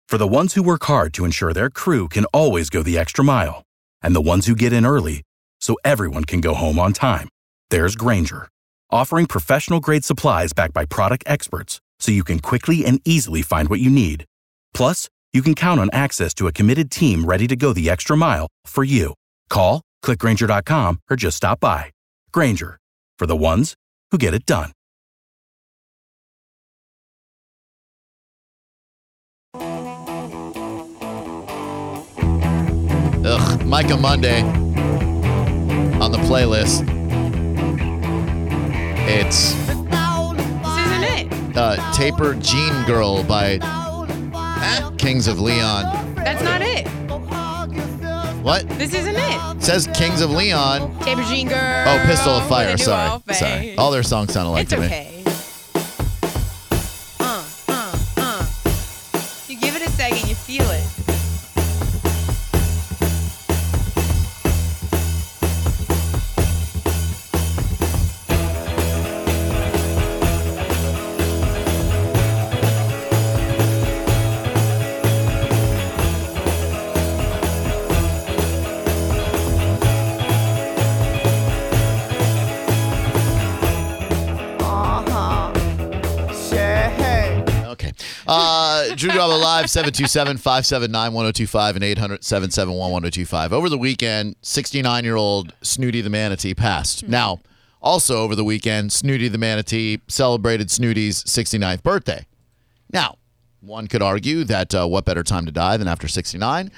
For the ones who work hard to ensure their crew can always go the extra mile, and the ones who get in early so everyone can go home on time, there's Grainger, offering professional-grade supplies backed by product experts so you can quickly and easily find what you need. Plus, you can count on access to a committed team ready to go the extra mile for you. Call, click Grainger.com, or just stop by. Grainger, for the ones who get it done. Ugh, Micah Monday on the playlist. It's This isn't it. Taper Jean Girl by Kings of Leon. That's not it. What? This isn't it. It says Kings of Leon. Taper Jean Girl. Oh, Pistol of Fire. with a new Sorry. all face. Sorry. All their songs sounded like It's to me. okay. You give it a second, you feel it. Okay. Drew Garabo Live, 727-579-1025 and 800-771-1025. Over the weekend, 69-year-old Snooty the Manatee passed. Now, also over the weekend, Snooty the Manatee celebrated Snooty's 69th birthday. Now, one could argue that what better time to die than after 69?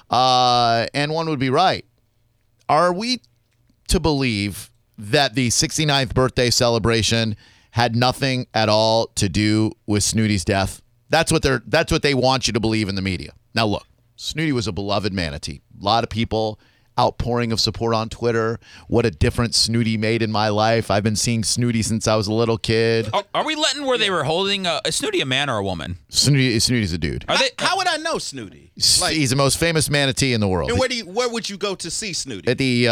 And one would be right. Are we to believe that the 69th birthday celebration had nothing at all to do with Snooty's death? That's what they want you to believe in the media. Now look, Snooty was a beloved manatee. A lot of people outpouring of support on Twitter. What a difference Snooty made in my life. I've been seeing Snooty since I was a little kid. Are we letting where they were holding is Snooty a man or a woman? Snooty's a dude. How would I know Snooty? He's the most famous manatee in the world. And where would you go to see Snooty? At the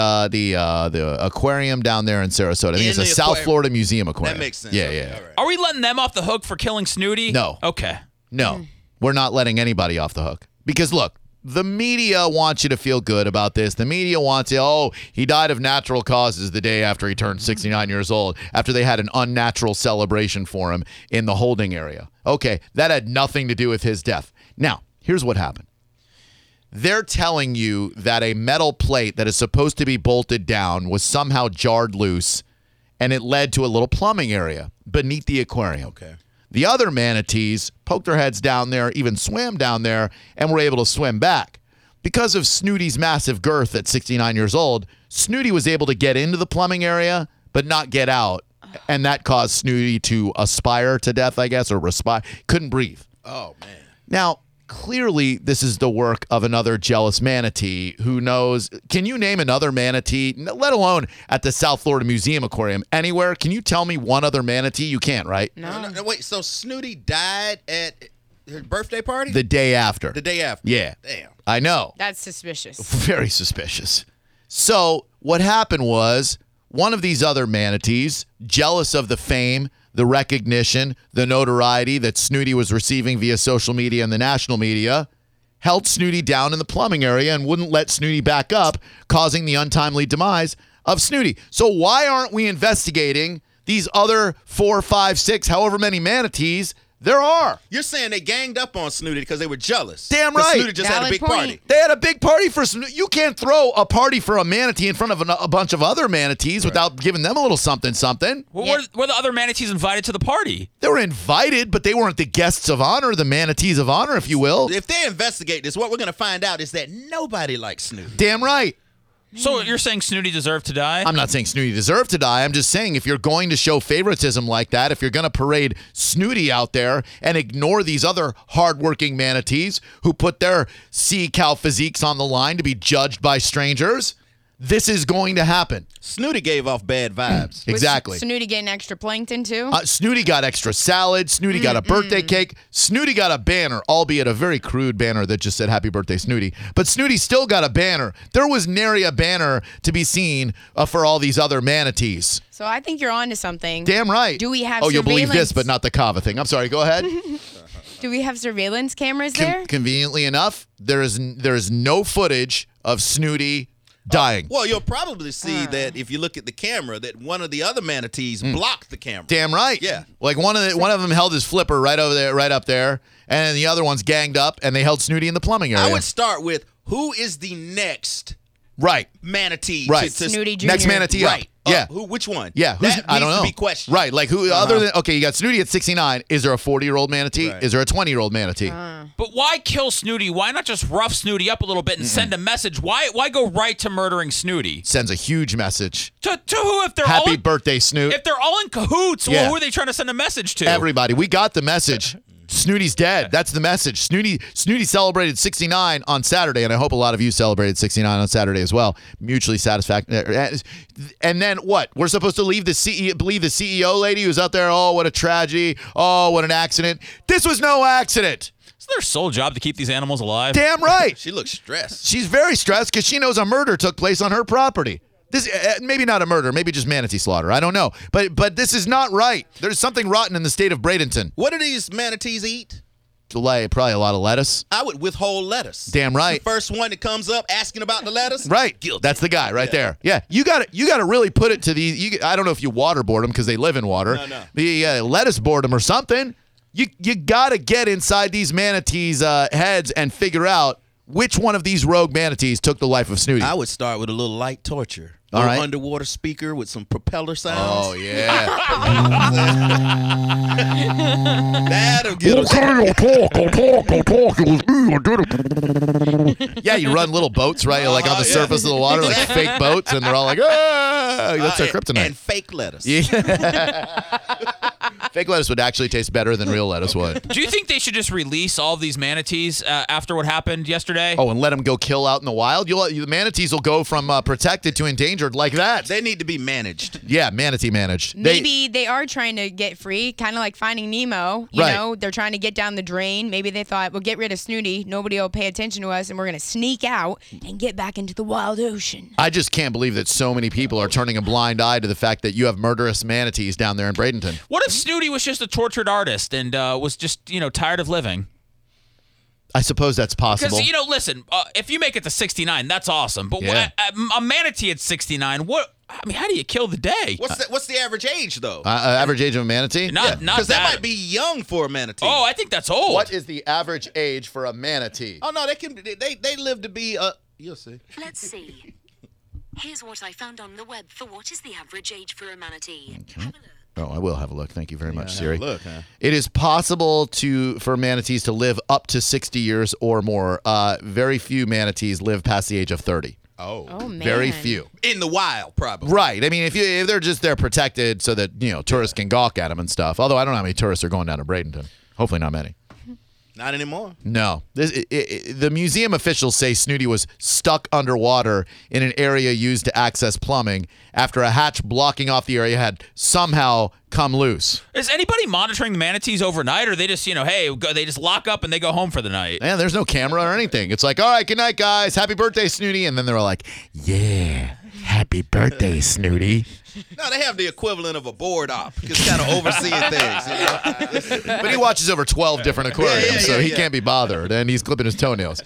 aquarium down there in Sarasota. I think it's a South Florida Museum aquarium. That makes sense. Yeah, Okay, yeah. all right. Are we letting them off the hook for killing Snooty? No. Okay. No, we're not letting anybody off the hook. Because look, the media wants you to feel good about this. The media wants you, he died of natural causes the day after he turned 69 years old, after they had an unnatural celebration for him in the holding area. Okay, that had nothing to do with his death. Now, here's what happened. They're telling you that a metal plate that is supposed to be bolted down was somehow jarred loose, and it led to a little plumbing area beneath the aquarium. Okay. The other manatees poked their heads down there, even swam down there, and were able to swim back. Because of Snooty's massive girth at 69 years old, Snooty was able to get into the plumbing area, but not get out. And that caused Snooty to aspire to death, I guess, or respire. Couldn't breathe. Oh, man. Now, clearly, this is the work of another jealous manatee who knows. Can you name another manatee, let alone at the South Florida Museum Aquarium, anywhere? Can you tell me one other manatee? You can't, right? No, wait, so Snooty died at her birthday party? The day after. The day after. Yeah. Damn. I know. That's suspicious. Very suspicious. So what happened was one of these other manatees, jealous of the fame, the recognition, the notoriety that Snooty was receiving via social media and the national media, held Snooty down in the plumbing area and wouldn't let Snooty back up, causing the untimely demise of Snooty. So why aren't we investigating these other 4, 5, 6, however many manatees there are? You're saying they ganged up on Snooty because they were jealous. Damn 'Cause right. Snooty just had a Valid big point. party. They had a big party for Snooty. You can't throw a party for a manatee in front of a bunch of other manatees without giving them a little something, something. Well, Yeah. were the other manatees invited to the party? They were invited, but they weren't the guests of honor, the manatees of honor, if you will. If they investigate this, what we're going to find out is that nobody likes Snooty. Damn right. So you're saying Snooty deserved to die? I'm not saying Snooty deserved to die. I'm just saying if you're going to show favoritism like that, if you're going to parade Snooty out there and ignore these other hardworking manatees who put their sea cow physiques on the line to be judged by strangers, this is going to happen. Snooty gave off bad vibes. Exactly. Was Snooty getting extra plankton too? Snooty got extra salad. Snooty got a birthday cake. Snooty got a banner, albeit a very crude banner that just said happy birthday, Snooty. But Snooty still got a banner. There was nary a banner to be seen for all these other manatees. So I think you're on to something. Damn right. Do we have Oh, you'll believe this, surveillance? but not the Kava thing. I'm sorry. Go ahead. Do we have surveillance cameras there? Conveniently enough, there is no footage of Snooty dying. Well, you'll probably see that if you look at the camera, that one of the other manatees blocked the camera. Damn right. Yeah. Like one of them held his flipper right up there, and the other one's ganged up, and they held Snooty in the plumbing area. I would start with who is the next right. manatee? Right. Snooty Jr. Next manatee Right. up. Yeah. Which one? Yeah, That I don't needs know. to be questioned. Right, like who other than you got Snooty at 69. Is there a 40-year-old manatee? Right. Is there a 20-year-old manatee? But why kill Snooty? Why not just rough Snooty up a little bit and send a message? Why go right to murdering Snooty? Sends a huge message. To who? If they're all Happy in, birthday, Snoot. if they're all in cahoots, Yeah. well, who are they trying to send a message to? Everybody, we got the message. Snooty's dead. That's the message. Snooty celebrated 69 on Saturday, and I hope a lot of you celebrated 69 on Saturday as well. Mutually satisfactory. And then what? We're supposed to believe the CEO lady who's out there. Oh, what a tragedy. Oh, what an accident. This was no accident. It's their sole job to keep these animals alive. Damn right. She looks stressed. She's very stressed because she knows a murder took place on her property. This maybe not a murder, maybe just manatee slaughter. I don't know, but this is not right. There's something rotten in the state of Bradenton. What do these manatees eat? Probably a lot of lettuce. I would withhold lettuce. Damn right. The first one that comes up asking about the lettuce. Right, Guilty. that's the guy right there. Yeah, you got to really put it to these. I don't know if you waterboard them because they live in water. No. The lettuce board them or something. You got to get inside these manatees' heads and figure out which one of these rogue manatees took the life of Snooty. I would start with a little light torture. All Little right. underwater speaker with some propeller sounds. Oh yeah. That'll get us. Yeah, you run little boats, right? Like on the surface of the water, like fake boats, and they're all like, ah, that's our kryptonite. And fake lettuce. Yeah. Fake lettuce would actually taste better than real lettuce would. Do you think they should just release all of these manatees after what happened yesterday? Oh, and let them go kill out in the wild? The manatees will go from protected to endangered like that. They need to be managed. Yeah, manatee managed. Maybe they are trying to get free, kind of like Finding Nemo. You Right. know, they're trying to get down the drain. Maybe they thought, we'll get rid of Snooty. Nobody will pay attention to us, and we're going to sneak out and get back into the wild ocean. I just can't believe that so many people are turning a blind eye to the fact that you have murderous manatees down there in Bradenton. What if Snooty was just a tortured artist and was just, tired of living? I suppose that's possible. Because, listen, if you make it to 69, that's awesome. But Yeah. a manatee at 69, how do you kill the day? What's the average age, though? Average age of a manatee? Not Because that. that might be young for a manatee. Oh, I think that's old. What is the average age for a manatee? Oh, no, they live to be, you'll see. Let's see. Here's what I found on the web for what is the average age for a manatee. Have a look. Oh, I will have a look. Thank you very much, Siri. Look, huh? It is possible for manatees to live up to 60 years or more. Very few manatees live past the age of 30. Oh. Oh, man. Very few. In the wild, probably. Right. I mean, if they're just there protected so that tourists can gawk at them and stuff. Although I don't know how many tourists are going down to Bradenton. Hopefully not many. Not anymore. No. The museum officials say Snooty was stuck underwater in an area used to access plumbing after a hatch blocking off the area had somehow come loose. Is anybody monitoring the manatees overnight, or they just, they just lock up and they go home for the night? Man, there's no camera or anything. It's like, all right, good night, guys. Happy birthday, Snooty. And then they're like, yeah, happy birthday, Snooty. No, they have the equivalent of a board op, just kind of overseeing things. But he watches over 12 different aquariums, so he yeah. can't be bothered, and he's clipping his toenails.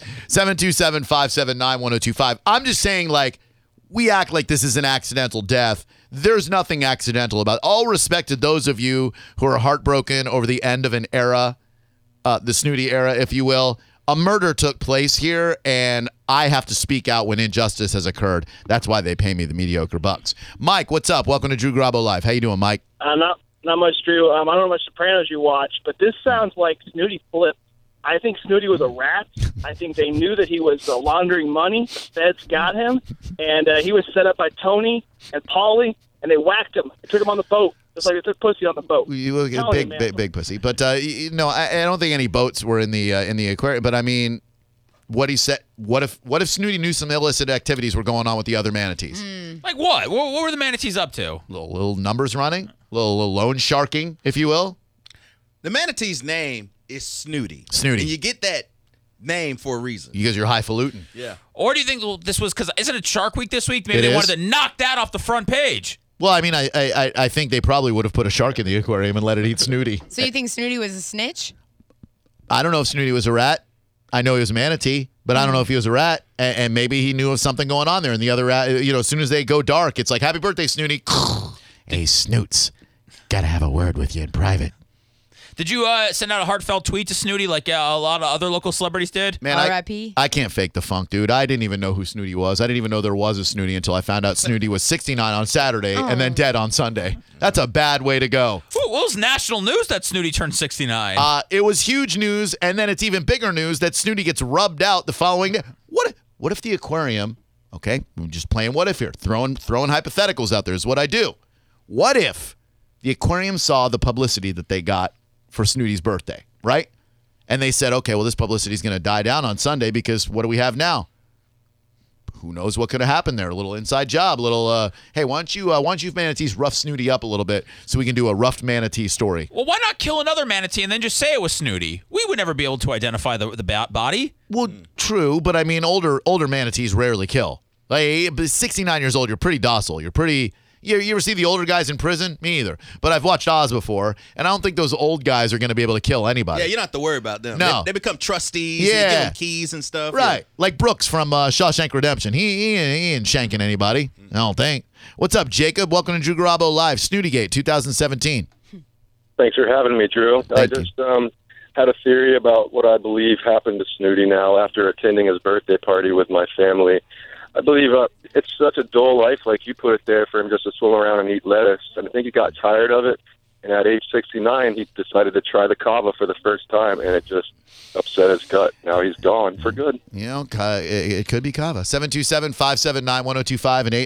727-579-1025. I'm just saying, we act like this is an accidental death. There's nothing accidental about it. All respect to those of you who are heartbroken over the end of an era, the Snooty era, if you will. A murder took place here, and I have to speak out when injustice has occurred. That's why they pay me the mediocre bucks. Mike, what's up? Welcome to Drew Garabo Live. How you doing, Mike? Not much, Drew. I don't know how much Sopranos you watch, but this sounds like Snooty flipped. I think Snooty was a rat. I think they knew that he was laundering money. The feds got him, and he was set up by Tony and Paulie, and they whacked him. They took him on the boat. Just like they took pussy on the boat. You look at big pussy. But I don't think any boats were in the aquarium. But I mean, what he said. What if Snooty knew some illicit activities were going on with the other manatees? Like what? What were the manatees up to? Little numbers running, little loan sharking, if you will. The manatee's name is Snooty. Snooty. And you get that name for a reason. Because you're highfalutin. Yeah. Or do you think this was because isn't it Shark Week this week? Maybe It they is. wanted to knock that off the front page. Well, I mean, I think they probably would have put a shark in the aquarium and let it eat Snooty. So you think Snooty was a snitch? I don't know if Snooty was a rat. I know he was a manatee, but I don't know if he was a rat. And maybe he knew of something going on there. And the other rat, as soon as they go dark, it's like, happy birthday, Snooty. Hey, Snoots, got to have a word with you in private. Did you send out a heartfelt tweet to Snooty like a lot of other local celebrities did? Man, R.I.P. I can't fake the funk, dude. I didn't even know who Snooty was. I didn't even know there was a Snooty until I found out Snooty was 69 on Saturday and then dead on Sunday. That's a bad way to go. Well, it was national news that Snooty turned 69. It was huge news, and then it's even bigger news that Snooty gets rubbed out the following day. What if the aquarium, okay, I'm just playing what if here, throwing hypotheticals out there is what I do. What if the aquarium saw the publicity that they got for Snooty's birthday, right? And they said, okay, well, this publicity is going to die down on Sunday because what do we have now? Who knows what could have happened there? A little inside job, hey, why don't you manatees rough Snooty up a little bit so we can do a roughed manatee story? Well, why not kill another manatee and then just say it was Snooty? We would never be able to identify the body. Well, true, but I mean, older manatees rarely kill. Like, 69 years old, you're pretty docile. You're pretty. You ever see the older guys in prison? Me either. But I've watched Oz before, and I don't think those old guys are going to be able to kill anybody. Yeah, you don't have to worry about them. No. They become trustees. Yeah. You give them keys and stuff. Right. Yeah. Like Brooks from Shawshank Redemption. He ain't shanking anybody, I don't think. What's up, Jacob? Welcome to Drew Garabo Live, Snootygate 2017. Thanks for having me, Drew. I just had a theory about what I believe happened to Snooty now after attending his birthday party with my family. I believe it's such a dull life, like you put it there, for him just to swim around and eat lettuce. And I think he got tired of it. And at age 69, he decided to try the kava for the first time, and it just upset his gut. Now he's gone for good. It could be kava. 727-579-1025 and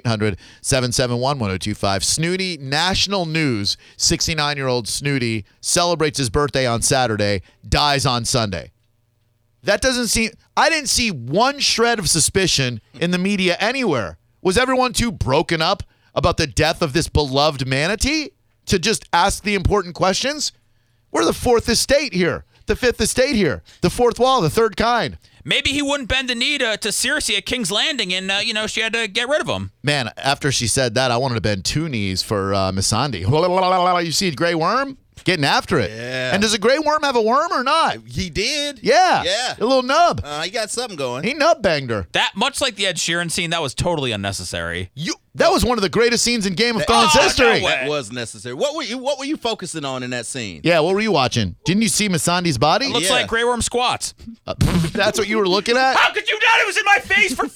800-771-1025. Snooty, national news, 69-year-old Snooty celebrates his birthday on Saturday, dies on Sunday. That doesn't seem... I didn't see one shred of suspicion in the media anywhere. Was everyone too broken up about the death of this beloved manatee to just ask the important questions? We're the fourth estate here, the fifth estate here, the fourth wall, the third kind. Maybe he wouldn't bend the knee to Circe at King's Landing, and she had to get rid of him. Man, after she said that, I wanted to bend two knees for Miss Sandy. You see Grey Worm? Getting after it. Yeah. And does a gray worm have a worm or not? He did. Yeah. Yeah. A little nub. He got something going. He nub banged her. That, much like the Ed Sheeran scene, that was totally unnecessary. That was one of the greatest scenes in Game of Thrones history. No way. That was necessary. What were you focusing on in that scene? Yeah, what were you watching? Didn't you see Miss Sandy's body? It looks like Grey Worm squats. That's what you were looking at? How could you not? It was in my face for...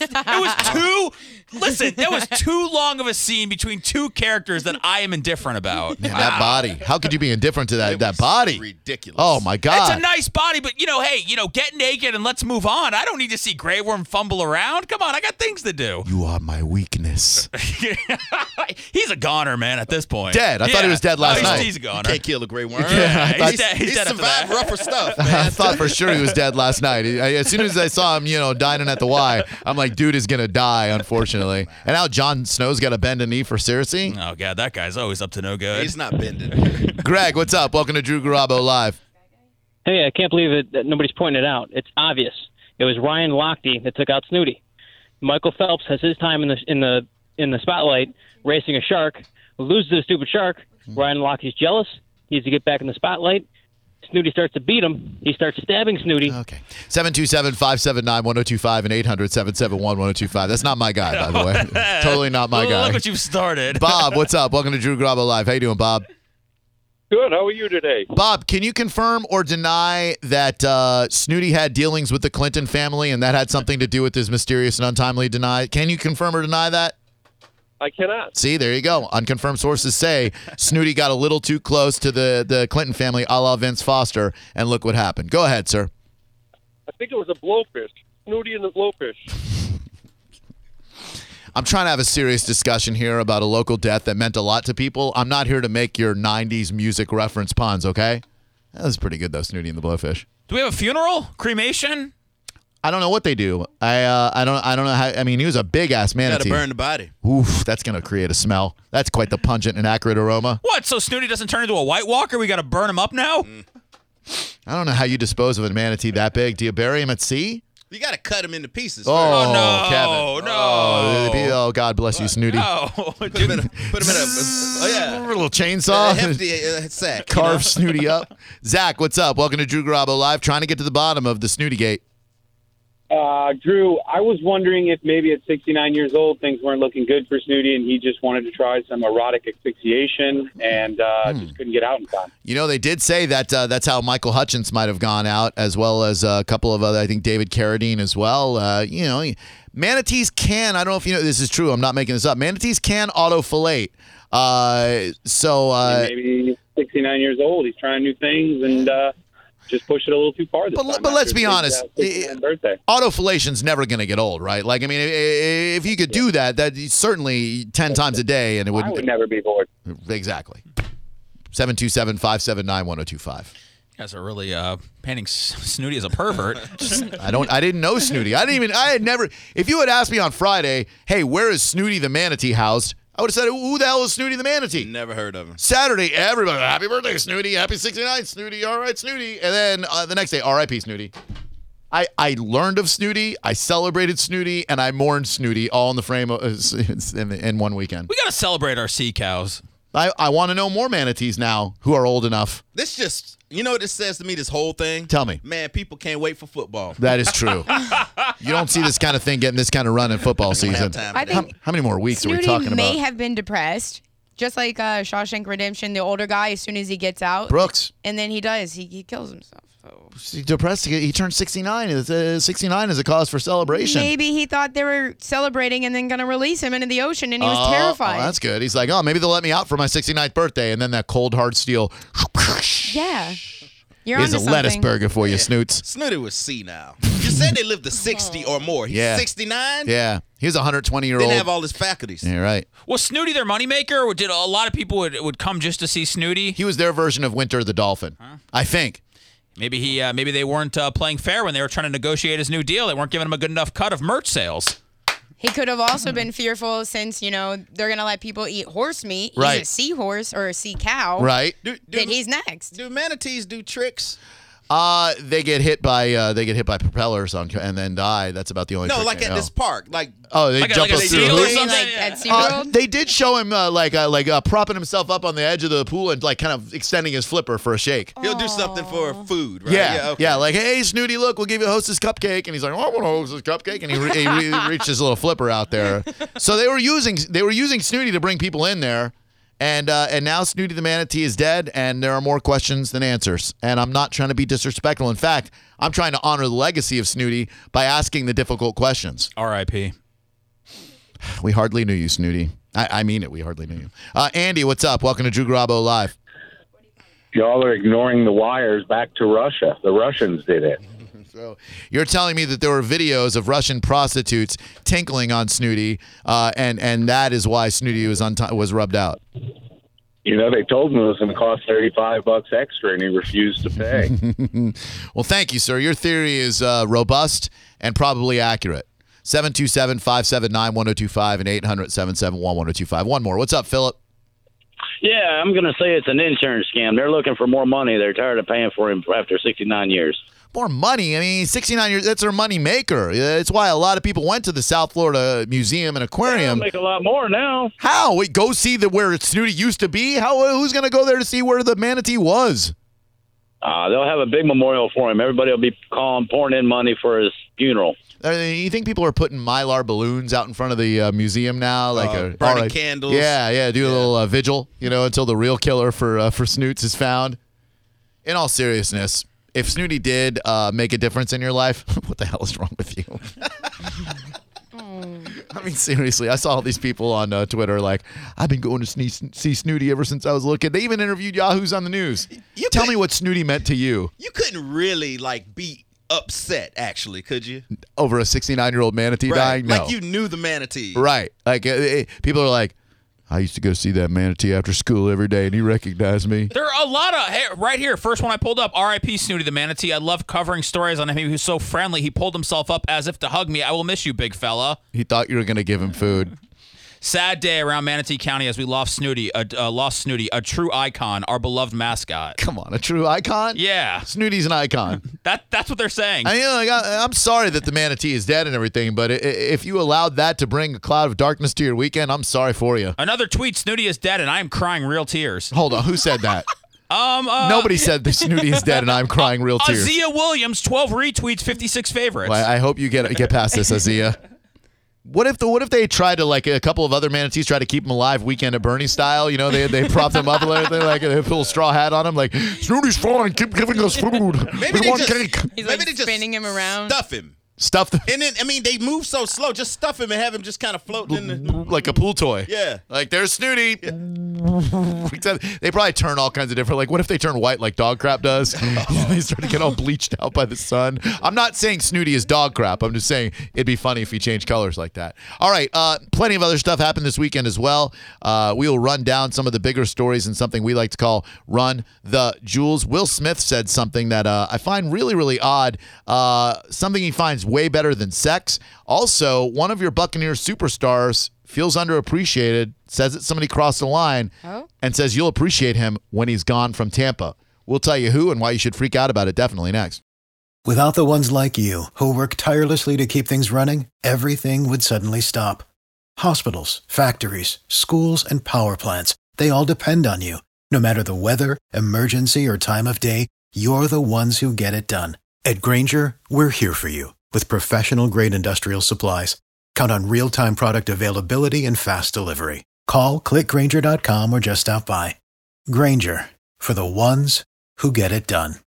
That was too long of a scene between two characters that I am indifferent about. Man, that body. How could you be indifferent to that body? Ridiculous. Oh, my God. It's a nice body, but, get naked and let's move on. I don't need to see Grey Worm fumble around. Come on, I got things to do. You are my weakness. He's a goner, man, at this point. Dead. I thought he was dead last night. He's a goner. Can't kill a gray worm. Yeah, he's dead. He's dead after survived that. rougher stuff, man. I thought for sure he was dead last night. As soon as I saw him, dining at the Y, I'm like, dude is going to die, unfortunately. And now Jon Snow's got to bend a knee for Circe. Oh, God, that guy's always up to no good. He's not bending. Greg, what's up? Welcome to Drew Garabo Live. Hey, I can't believe it that nobody's pointing it out. It's obvious. It was Ryan Lochte that took out Snooty. Michael Phelps has his time in the spotlight racing a shark, loses to the stupid shark. Ryan Lochte's jealous. He needs to get back in the spotlight. Snooty starts to beat him. He starts stabbing Snooty. Okay. 727-579-1025 and 800-771-1025. That's not my guy, by the way. Totally not my guy. Look what you've started. Bob, what's up? Welcome to Drew Garabo Live. How you doing, Bob? Good. How are you today? Bob, can you confirm or deny that Snooty had dealings with the Clinton family and that had something to do with his mysterious and untimely deny? Can you confirm or deny that? I cannot. See, there you go. Unconfirmed sources say Snooty got a little too close to the Clinton family, a la Vince Foster, and look what happened. Go ahead, sir. I think it was a blowfish. Snooty and the blowfish. I'm trying to have a serious discussion here about a local death that meant a lot to people. I'm not here to make your 90s music reference puns, okay? That was pretty good, though, Snooty and the Blowfish. Do we have a funeral? Cremation? I don't know what they do. I don't know how. I mean, he was a big ass manatee. Got to burn the body. Oof, that's gonna create a smell. That's quite the pungent and acrid aroma. What? So Snooty doesn't turn into a White Walker? We got to burn him up now? I don't know how you dispose of a manatee that big. Do you bury him at sea? You got to cut him into pieces. Oh, no, Kevin. no. Oh, God bless you, Snooty. No. Put him in a A little chainsaw. a hefty sack. you Carve know? Snooty up. Zach, what's up? Welcome to Drew Garabo Live. Trying to get to the bottom of the Snooty Gate. Drew, I was wondering if maybe at 69 years old things weren't looking good for Snooty and he just wanted to try some erotic asphyxiation and just couldn't get out in time. You know, they did say that that's how Michael Hutchins might have gone out, as well as a couple of other, I think David Carradine as well. You know, manatees can, I don't know if you know this is true, I'm not making this up, manatees can auto-fillate. Maybe he's 69 years old, he's trying new things and just pushed it a little too far this time. But let's after be his, honest, 69th birthday. autofillation's never going to get old, right? Like, I mean, if you could do that, certainly 10 times a day, and it would. I would never be bored. Exactly. 727-579-1025. You guys are really painting Snooty as a pervert. I didn't know Snooty. I had never. If you had asked me on Friday, hey, where is Snooty the manatee housed? I would have said, who the hell is Snooty the manatee? Never heard of him. Saturday, everybody, happy birthday, Snooty. Happy 69, Snooty. All right, Snooty. And then the next day, R.I.P. Snooty. I learned of Snooty, I celebrated Snooty, and I mourned Snooty all in the frame of, in one weekend. We got to celebrate our sea cows. I want to know more manatees now who are old enough. This just, you know what this says to me, this whole thing? Tell me. Man, people can't wait for football. That is true. You don't see this kind of thing getting this kind of run in football season. I think How many more weeks are we Snooty talking may about? have been depressed, just like Shawshank Redemption, the older guy, as soon as he gets out. Brooks. And then he does. He kills himself. So. He's depressed. He turned 69. 69 is a cause for celebration. Maybe he thought they were celebrating and then going to release him into the ocean, and he was terrified. Oh, that's good. He's like, maybe they'll let me out for my 69th birthday. And then that cold, hard steel. Yeah. You're Here's a onto lettuce something. burger for you, Snoots. Snooty was senile. You said they lived to 60 or more. He's Yeah. 69? Yeah. He's a 120-year-old. Didn't have all his faculties. Yeah, right. Was Snooty their moneymaker, or did a lot of people would come just to see Snooty? He was their version of Winter the Dolphin, I think. Maybe maybe they weren't playing fair when they were trying to negotiate his new deal. They weren't giving him a good enough cut of merch sales. He could have also been fearful since, they're going to let people eat horse meat. He's Right. a seahorse or a sea cow. Right. That he's next. Do manatees do tricks? They get hit by propellers and then die. That's about the only. No, trick like they at know. this park. Like, They Like jump a up sea through the or hoops. something? Like at SeaWorld? They did show him propping himself up on the edge of the pool and kind of extending his flipper for a shake. he'll do something for food, right? Yeah, okay. like, hey, Snooty, look, we'll give you a Hostess cupcake, and he's like, I want a Hostess cupcake, and he reached his little flipper out there. So they were using Snooty to bring people in there, and now Snooty the manatee is dead, and there are more questions than answers. And I'm not trying to be disrespectful. In fact, I'm trying to honor the legacy of Snooty by asking the difficult questions. R.I.P. We hardly knew you, Snooty. I mean it. We hardly knew you. Andy, what's up? Welcome to Drew Garabo Live. Y'all are ignoring the wires back to Russia. The Russians did it. So you're telling me that there were videos of Russian prostitutes tinkling on Snooty, and that is why Snooty was rubbed out. They told him it was going to cost $35 extra, and he refused to pay. Well, thank you, sir. Your theory is robust and probably accurate. 727-579-1025 and 800-771-1025. One more. What's up, Philip? Yeah, I'm going to say it's an insurance scam. They're looking for more money. They're tired of paying for him after 69 years. More money? I mean, 69 years, that's their money maker. It's why a lot of people went to the South Florida Museum and Aquarium. They'll make a lot more now. How? Wait, go see where Snooty used to be? Who's going to go there to see where the manatee was? They'll have a big memorial for him. Everybody will be pouring in money for his funeral. You think people are putting Mylar balloons out in front of the museum now, burning candles? Yeah, do a little vigil, until the real killer for Snoots is found. In all seriousness, if Snooty did make a difference in your life, what the hell is wrong with you? I mean, seriously, I saw all these people on Twitter like, I've been going to see Snooty ever since I was a little kid. They even interviewed Yahoos on the news. Tell me what Snooty meant to you. You couldn't really be upset, actually, could you? Over a 69-year-old manatee dying? No. Like you knew the manatee. Right. Like people are like, I used to go see that manatee after school every day, and he recognized me. There are a lot of right here. First one I pulled up, R.I.P. Snooty the manatee. I love covering stories on him. He was so friendly. He pulled himself up as if to hug me. I will miss you, big fella. He thought you were going to give him food. Sad day around Manatee County as we lost Snooty, a true icon, our beloved mascot. Come on, a true icon? Yeah. Snooty's an icon. That's what they're saying. I'm sorry that the manatee is dead and everything, but if you allowed that to bring a cloud of darkness to your weekend, I'm sorry for you. Another tweet, Snooty is dead and I am crying real tears. Hold on, who said that? Nobody said that Snooty is dead and I'm crying real tears. Azia Williams, 12 retweets, 56 favorites. Well, I hope you get past this, Azia. What if they tried to, like, a couple of other manatees try to keep him alive Weekend at Bernie style? You know, they propped him up and everything, like they put a little straw hat on him, like, Snooty's fine, keep giving us food. Maybe they just, He's maybe like they just spinning him around. stuff him. Stuff them. And then, they move so slow. Just stuff him and have him just kind of floating in the... Like a pool toy. Yeah. Like, there's Snooty. Yeah. They probably turn all kinds of different, like, what if they turn white like dog crap does? They start to get all bleached out by the sun. I'm not saying Snooty is dog crap. I'm just saying it'd be funny if he changed colors like that. All right, plenty of other stuff happened this weekend as well. We will run down some of the bigger stories and something we like to call Run the Jewels. Will Smith said something that I find really, really odd. Something he finds way better than sex. Also, one of your Buccaneers superstars feels underappreciated, says that somebody crossed the line, and says you'll appreciate him when he's gone from Tampa. We'll tell you who and why you should freak out about it definitely next. Without the ones like you, who work tirelessly to keep things running, everything would suddenly stop. Hospitals, factories, schools, and power plants, they all depend on you. No matter the weather, emergency, or time of day, you're the ones who get it done. At Grainger, we're here for you with professional-grade industrial supplies. Count on real-time product availability and fast delivery. Call, click Grainger.com, or just stop by. Grainger, for the ones who get it done.